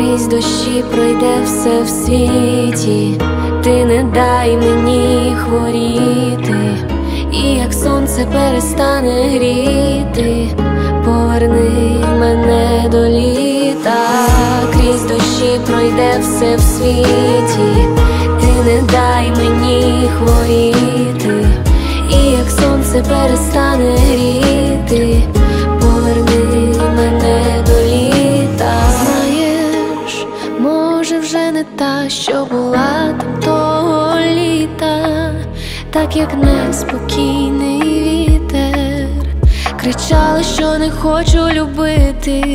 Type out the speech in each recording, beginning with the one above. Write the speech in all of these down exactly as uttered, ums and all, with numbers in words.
Крізь дощі пройде все в світі, ти не дай мені хворіти, і як сонце перестане гріти, поверни мене до літа. Крізь дощі пройде все в світі, ти не дай мені хворіти, і як сонце перестане гріти, поверни мене до літа. Знаєш, може вже не та, що була там того літа, так як неспокійний вітер, кричала, що не хочу любити.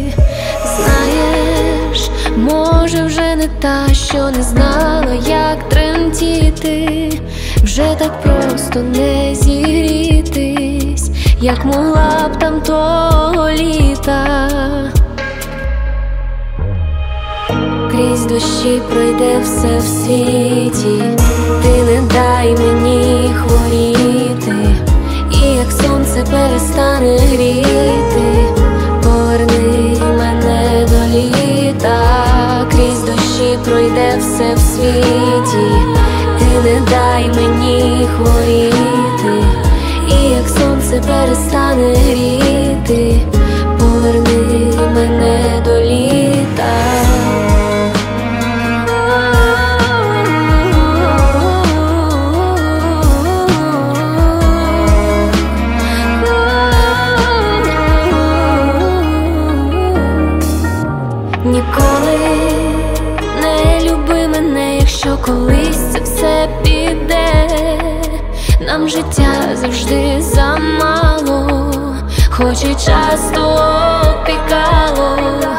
Знаєш, може вже не та, що не знала, як тремтіти, вже так просто не зігрітись, як могла б там того літа. Крізь дощі пройде все в світі, ти не дай мені хворіти, і як сонце перестане гріти, поверни мене до літа. Крізь дощі пройде все в світі, ти не дай мені хворіти, і як сонце перестане гріти, поверни мене до літа. Ніколи не люби мене, якщо колись це все піде. Нам життя завжди замало, хоч і часто опікало.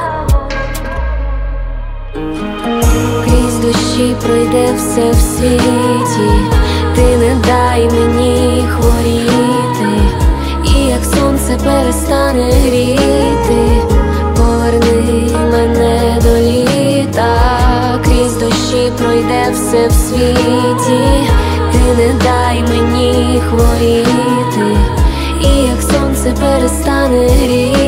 Крізь дощі пройде все в світі, ти не дай мені хворіти, і як сонце перестане гріти, поверни мене до літа. Крізь дощі пройде все в світі, ти не дай мені хворіти, і як сонце перестане гріти,